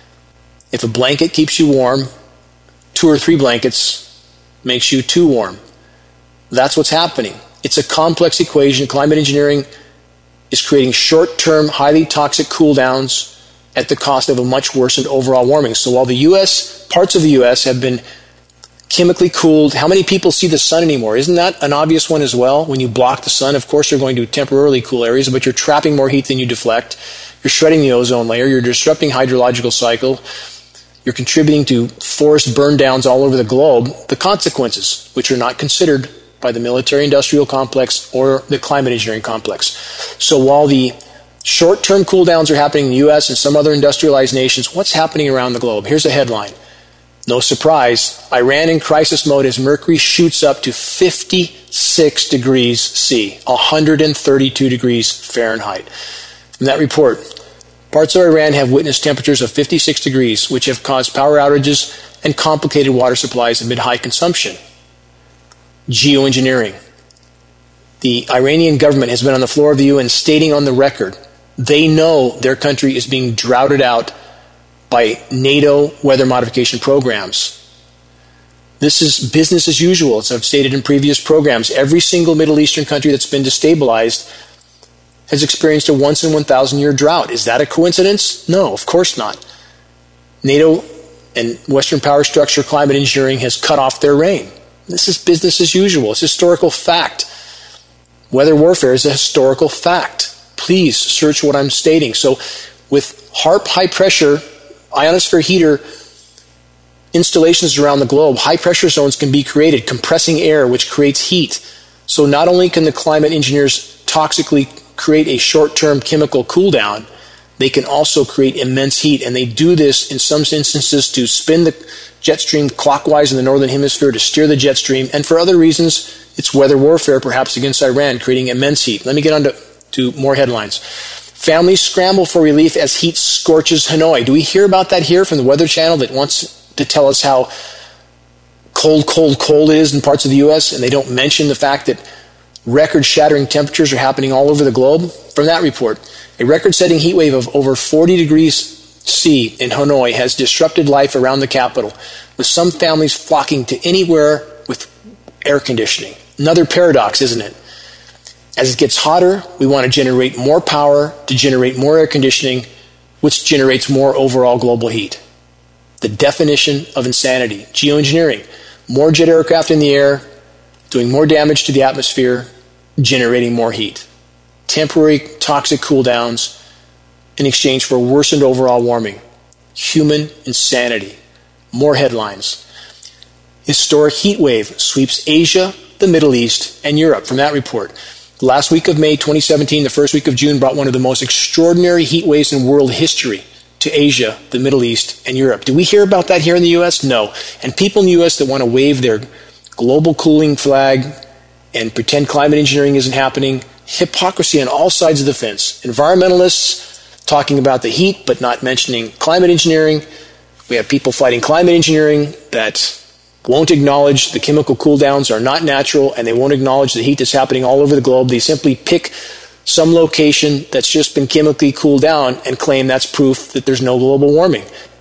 B: If a blanket keeps you warm, two or three blankets makes you too warm. That's what's happening. It's a complex equation. Climate engineering is creating short-term, highly toxic cooldowns at the cost of a much worsened overall warming. So while the U S, parts of the U S have been chemically cooled, how many people see the sun anymore? Isn't that an obvious one as well? When you block the sun, of course you're going to temporarily cool areas, but you're trapping more heat than you deflect. You're shredding the ozone layer. You're disrupting hydrological cycle. You're contributing to forest burn downs all over the globe. The consequences, which are not considered by the military-industrial complex or the climate engineering complex. So while the short-term cool downs are happening in the U S and some other industrialized nations, what's happening around the globe? Here's a headline. No surprise, Iran in crisis mode as mercury shoots up to fifty-six degrees C, one hundred thirty-two degrees Fahrenheit. In that report, parts of Iran have witnessed temperatures of fifty-six degrees, which have caused power outages and complicated water supplies amid high consumption. Geoengineering. The Iranian government has been on the floor of the U N stating on the record they know their country is being droughted out by NATO weather modification programs. This is business as usual, as I've stated in previous programs. Every single Middle Eastern country that's been destabilized has experienced a once in one thousand year drought. Is that a coincidence? No, of course not. NATO and Western power structure climate engineering has cut off their rain. This is business as usual. It's historical fact. Weather warfare is a historical fact. Please search what I'm stating. So with HAARP high pressure ionosphere heater installations around the globe, high pressure zones can be created, compressing air, which creates heat. So not only can the climate engineers toxically create a short-term chemical cool down, they can also create immense heat. And they do this in some instances to spin the jet stream clockwise in the northern hemisphere to steer the jet stream. And for other reasons, it's weather warfare, perhaps against Iran, creating immense heat. Let me get on to, to more headlines. Families scramble for relief as heat scorches Hanoi. Do we hear about that here from the Weather Channel that wants to tell us how cold, cold, cold it is in parts of the U S, and they don't mention the fact that record-shattering temperatures are happening all over the globe? From that report, a record-setting heat wave of over forty degrees C in Hanoi has disrupted life around the capital, with some families flocking to anywhere with air conditioning. Another paradox, isn't it? As it gets hotter, we want to generate more power to generate more air conditioning, which generates more overall global heat. The definition of insanity. Geoengineering. More jet aircraft in the air, doing more damage to the atmosphere, generating more heat. Temporary toxic cool downs in exchange for worsened overall warming. Human insanity. More headlines. Historic heat wave sweeps Asia, the Middle East, and Europe. From that report, the last week of May twenty seventeen, the first week of June brought one of the most extraordinary heat waves in world history to Asia, the Middle East, and Europe. Do we hear about that here in the U S? No. And people in the U S that want to wave their global cooling flag and pretend climate engineering isn't happening, hypocrisy on all sides of the fence. Environmentalists talking about the heat but not mentioning climate engineering. We have people fighting climate engineering that won't acknowledge the chemical cool downs are not natural, and they won't acknowledge the heat that's happening all over the globe. They simply pick some location that's just been chemically cooled down and claim that's proof that there's no global warming.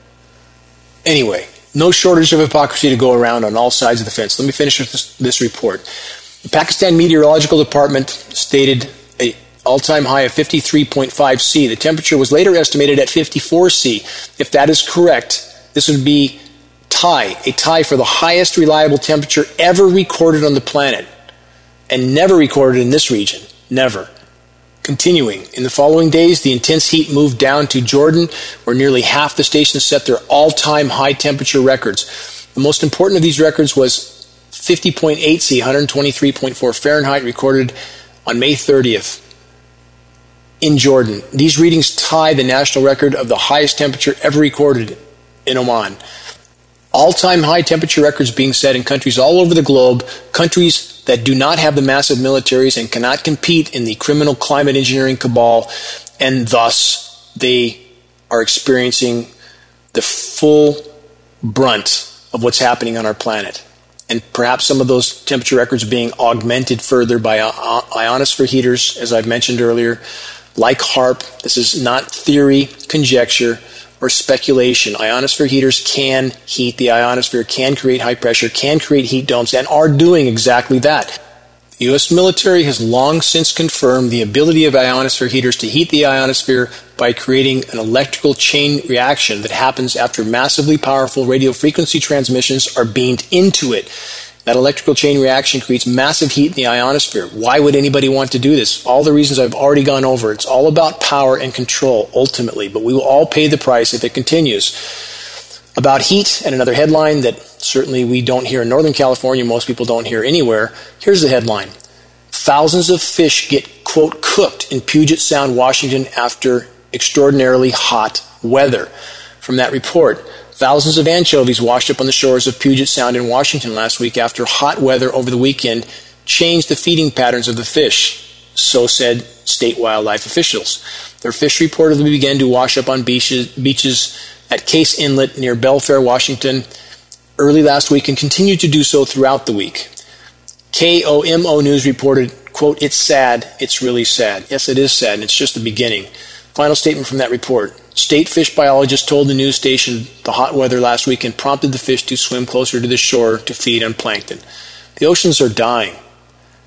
B: All no shortage of hypocrisy to go around on all sides of the fence. Let me finish with this, this report. The Pakistan Meteorological Department stated an all-time high of fifty-three point five C. The temperature was later estimated at fifty-four C. If that is correct, this would be tie, a tie for the highest reliable temperature ever recorded on the planet, and never recorded in this region. Never. Continuing, in the following days, the intense heat moved down to Jordan, where nearly half the stations set their all-time high temperature records. The most important of these records was fifty point eight C, one hundred twenty-three point four Fahrenheit, recorded on May thirtieth in Jordan. These readings tie the national record of the highest temperature ever recorded in Oman. All-time high temperature records being set in countries all over the globe, countries that do not have the massive militaries and cannot compete in the criminal climate engineering cabal, and thus they are experiencing the full brunt of what's happening on our planet. And perhaps some of those temperature records being augmented further by ionosphere heaters, as I've mentioned earlier, like HAARP. This is not theory, conjecture, or speculation. Ionosphere heaters can heat the ionosphere, can create high pressure, can create heat domes, and are doing exactly that. The U S military has long since confirmed the ability of ionosphere heaters to heat the ionosphere by creating an electrical chain reaction that happens after massively powerful radio frequency transmissions are beamed into it. That electrical chain reaction creates massive heat in the ionosphere. Why would anybody want to do this? All the reasons I've already gone over. It's all about power and control, ultimately, but we will all pay the price if it continues. About heat, and another headline that certainly we don't hear in Northern California, most people don't hear anywhere. Here's the headline. Thousands of fish get, quote, cooked in Puget Sound, Washington after extraordinarily hot weather. From that report, thousands of anchovies washed up on the shores of Puget Sound in Washington last week after hot weather over the weekend changed the feeding patterns of the fish, so said state wildlife officials. Their fish reportedly began to wash up on beaches, beaches at Case Inlet near Belfair, Washington, early last week and continued to do so throughout the week. K O M O News reported, quote, "It's sad, it's really sad." Yes, it is sad, and it's just the beginning. Final statement from that report. State fish biologists told the news station the hot weather last weekend prompted the fish to swim closer to the shore to feed on plankton. The oceans are dying.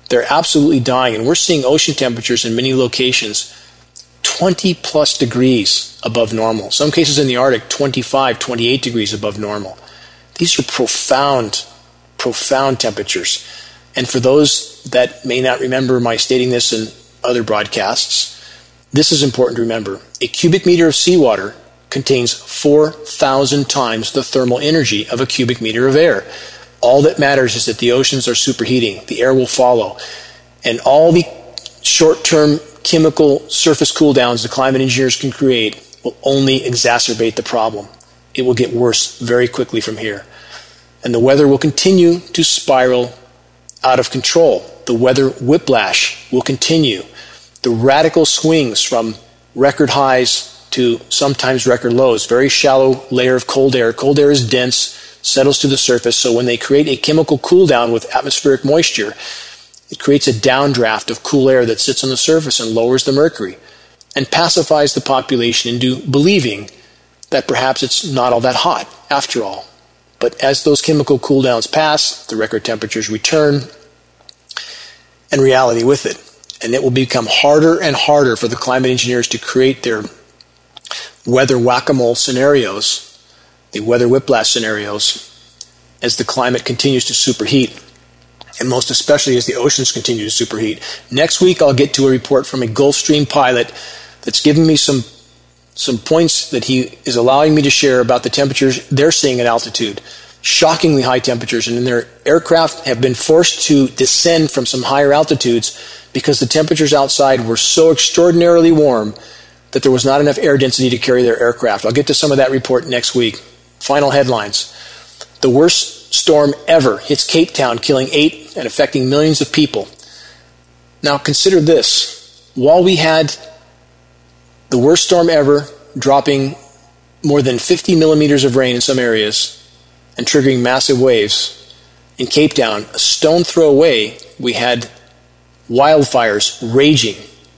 B: They're absolutely dying, and we're seeing ocean temperatures in many locations twenty plus degrees above normal. Some cases in the Arctic, twenty-five, twenty-eight degrees above normal. These are profound, profound temperatures. And for those that may not remember my stating this in other broadcasts, this is important to remember. A cubic meter of seawater contains four thousand times the thermal energy of a cubic meter of air. All that matters is that the oceans are superheating. The air will follow. And all the short-term chemical surface cooldowns the climate engineers can create will only exacerbate the problem. It will get worse very quickly from here. And the weather will continue to spiral out of control. The weather whiplash will continue. The radical swings from record highs to sometimes record lows, very shallow layer of cold air. Cold air is dense, settles to the surface, so when they create a chemical cool down with atmospheric moisture, it creates a downdraft of cool air that sits on the surface and lowers the mercury and pacifies the population into believing that perhaps it's not all that hot after all. But as those chemical cool downs pass, the record temperatures return, and reality with it. And it will become harder and harder for the climate engineers to create their weather whack-a-mole scenarios, the weather whiplash scenarios, as the climate continues to superheat, and most especially as the oceans continue to superheat. Next week, I'll get to a report from a Gulfstream pilot that's given me some some points that he is allowing me to share about the temperatures they're seeing at altitude. Shockingly high temperatures, and their aircraft have been forced to descend from some higher altitudes because the temperatures outside were so extraordinarily warm that there was not enough air density to carry their aircraft. I'll get to some of that report next week. Final headlines. The worst storm ever hits Cape Town, killing eight and affecting millions of people. Now consider this. While we had the worst storm ever, dropping more than fifty millimeters of rain in some areas and triggering massive waves, in Cape Town, a stone throw away, we had wildfires raging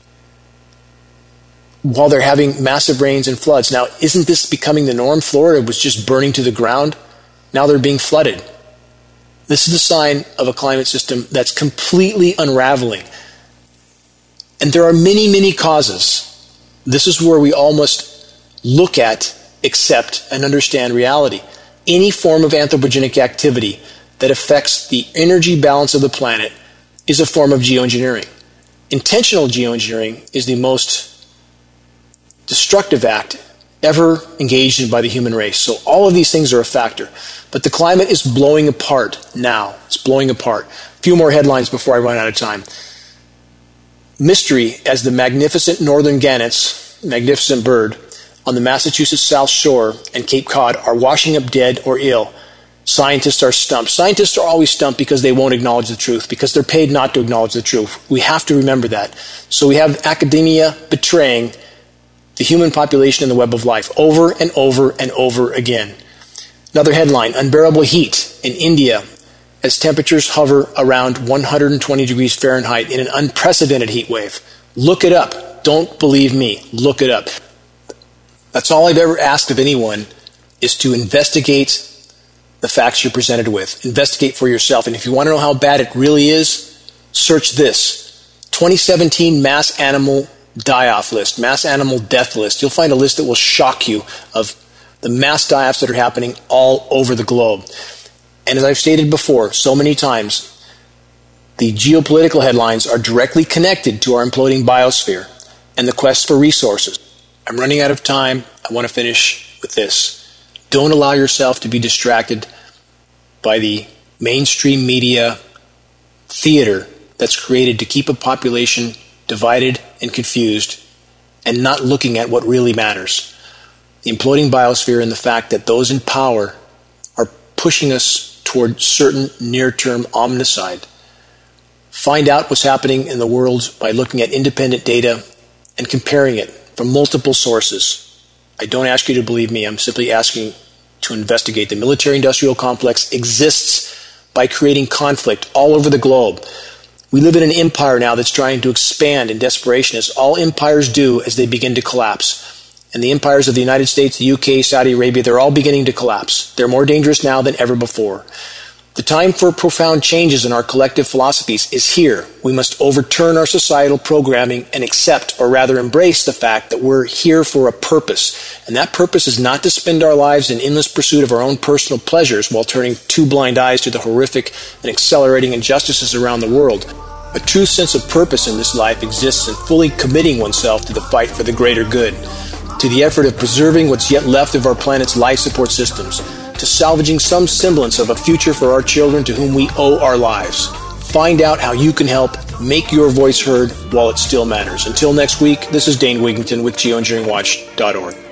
B: while they're having massive rains and floods. Now, isn't this becoming the norm? Florida was just burning to the ground. Now they're being flooded. This is a sign of a climate system that's completely unraveling. And there are many, many causes. This is where we all must look at, accept, and understand reality. Any form of anthropogenic activity that affects the energy balance of the planet is a form of geoengineering. Intentional geoengineering is the most destructive act ever engaged in by the human race. So all of these things are a factor. But the climate is blowing apart now. It's blowing apart. A few more headlines before I run out of time. Mystery as the magnificent northern gannets, magnificent bird, on the Massachusetts South Shore and Cape Cod are washing up dead or ill. Scientists are stumped. Scientists are always stumped because they won't acknowledge the truth, because they're paid not to acknowledge the truth. We have to remember that. So we have academia betraying the human population in the web of life over and over and over again. Another headline, unbearable heat in India as temperatures hover around one hundred twenty degrees Fahrenheit in an unprecedented heat wave. Look it up. Don't believe me. Look it up. That's all I've ever asked of anyone, is to investigate the facts you're presented with. Investigate for yourself. And if you want to know how bad it really is, search this. twenty seventeen mass animal die-off list, mass animal death list. You'll find a list that will shock you of the mass die-offs that are happening all over the globe. And as I've stated before so many times, the geopolitical headlines are directly connected to our imploding biosphere and the quest for resources. I'm running out of time. I want to finish with this. Don't allow yourself to be distracted by the mainstream media theater that's created to keep a population divided and confused and not looking at what really matters. The imploding biosphere and the fact that those in power are pushing us toward certain near-term omnicide. Find out what's happening in the world by looking at independent data and comparing it from multiple sources. I don't ask you to believe me. I'm simply asking to investigate. The military-industrial complex exists by creating conflict all over the globe. We live in an empire now that's trying to expand in desperation, as all empires do as they begin to collapse. And the empires of the United States, the U K, Saudi Arabia, they're all beginning to collapse. They're more dangerous now than ever before. The time for profound changes in our collective philosophies is here. We must overturn our societal programming and accept, or rather embrace, the fact that we're here for a purpose. And that purpose is not to spend our lives in endless pursuit of our own personal pleasures while turning two blind eyes to the horrific and accelerating injustices around the world. A true sense of purpose in this life exists in fully committing oneself to the fight for the greater good, to the effort of preserving what's yet left of our planet's life support systems, to salvaging some semblance of a future for our children to whom we owe our lives. Find out how you can help make your voice heard while it still matters. Until next week, this is Dane Wigington with geoengineering watch dot org.